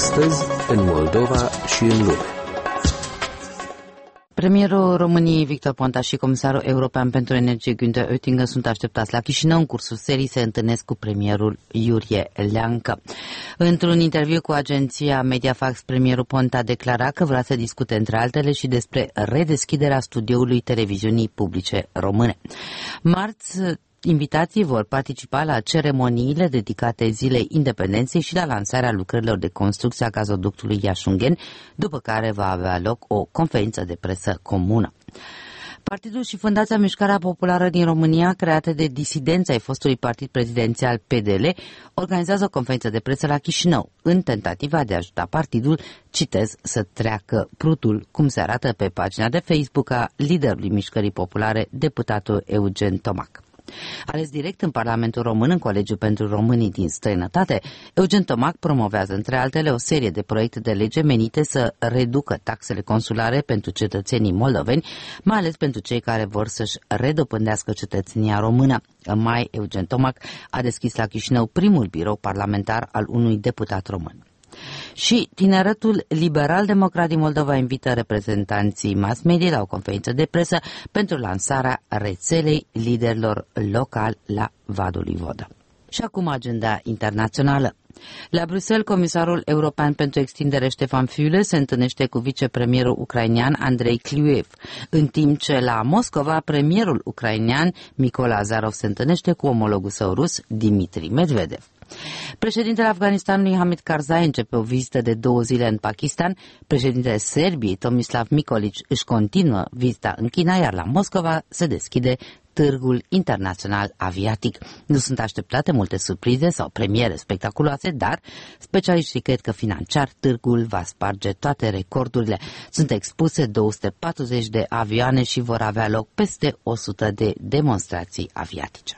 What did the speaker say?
Astăzi, în Moldova și în lume. Premierul României Victor Ponta și comisarul european pentru energie Günther Oettinger sunt așteptați la Chișinău. În cursul serii se întâlnesc cu premierul Iurie Leancă. Într-un interviu cu agenția Mediafax, premierul Ponta a declarat că vrea să discute între altele și despre redeschiderea studioului televiziunii publice române. Marți, invitații vor participa la ceremoniile dedicate Zilei Independenței și la lansarea lucrărilor de construcție a gazoductului Iași-Ungheni, după care va avea loc o conferință de presă comună. Partidul și Fundația Mișcarea Populară din România, create de disidenți ai fostului partid prezidențial PDL, organizează o conferință de presă la Chișinău, în tentativa de a ajuta partidul, citez, să treacă prutul, cum se arată pe pagina de Facebook a liderului Mișcării Populare, deputatul Eugen Tomac. Ales direct în Parlamentul Român, în Colegiul pentru Românii din Străinătate, Eugen Tomac promovează, între altele, o serie de proiecte de lege menite să reducă taxele consulare pentru cetățenii moldoveni, mai ales pentru cei care vor să-și redobândească cetățenia română. În mai, Eugen Tomac a deschis la Chișinău primul birou parlamentar al unui deputat român. Și tineretul liberal-democrat din Moldova invită reprezentanții mass media la o conferință de presă pentru lansarea rețelei liderilor locali la Vadul lui Vodă. Și acum agenda internațională. La Bruxelles, comisarul european pentru extindere Ștefan Füle se întâlnește cu vicepremierul ucrainean Andrei Kliuev, în timp ce la Moscova premierul ucrainean Mykola Azarov se întâlnește cu omologul său rus Dmitri Medvedev. Președintele Afganistanului Hamid Karzai începe o vizită de 2 zile în Pakistan. Președintele Serbiei Tomislav Nikolic își continuă vizita în China, iar la Moscova se deschide târgul internațional aviatic. Nu sunt așteptate multe surprize sau premiere spectaculoase, dar specialiștii cred că financiar târgul va sparge toate recordurile. Sunt expuse 240 de avioane și vor avea loc peste 100 de demonstrații aviatice.